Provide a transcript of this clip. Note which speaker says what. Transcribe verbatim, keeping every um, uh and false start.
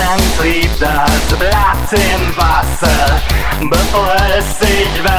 Speaker 1: Trieb das Blatt im Wasser, bevor es sich